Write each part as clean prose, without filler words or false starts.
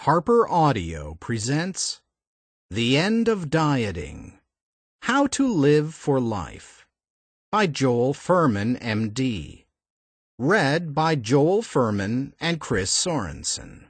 Harper Audio presents The End of Dieting: How to Live for Life by Joel Fuhrman, M.D. Read by Joel Fuhrman and Chris Sorensen.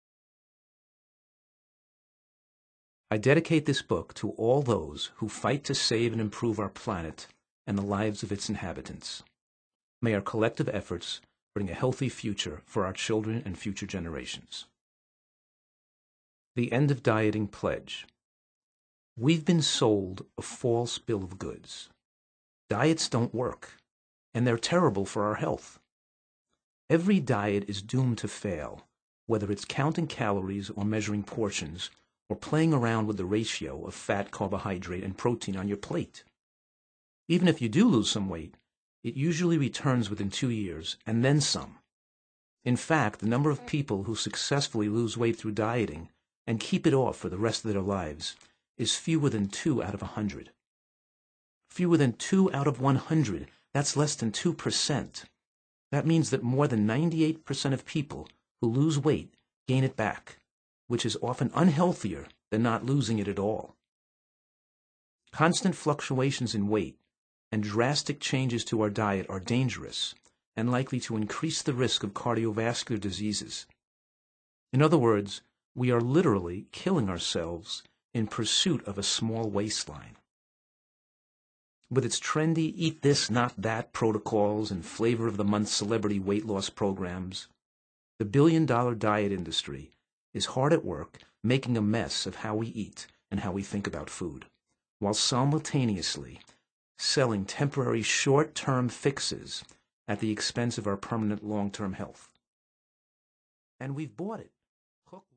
I dedicate this book to all those who fight to save and improve our planet and the lives of its inhabitants. May our collective efforts bring a healthy future for our children and future generations. The End of Dieting Pledge. We've been sold a false bill of goods. Diets don't work, and they're terrible for our health. Every diet is doomed to fail, whether it's counting calories or measuring portions, or playing around with the ratio of fat, carbohydrate, and protein on your plate. Even if you do lose some weight, it usually returns within 2 years, and then some. In fact, the number of people who successfully lose weight through dieting and keep it off for the rest of their lives is fewer than 2 out of 100. Fewer than 2 out of 100, that's less than 2%. That means that more than 98% of people who lose weight gain it back, which is often unhealthier than not losing it at all. Constant fluctuations in weight and drastic changes to our diet are dangerous and likely to increase the risk of cardiovascular diseases. In other words, we are literally killing ourselves in pursuit of a small waistline. With its trendy eat this, not that protocols and flavor of the month celebrity weight loss programs, the billion-dollar diet industry is hard at work making a mess of how we eat and how we think about food, while simultaneously selling temporary short-term fixes at the expense of our permanent long-term health. And we've bought it.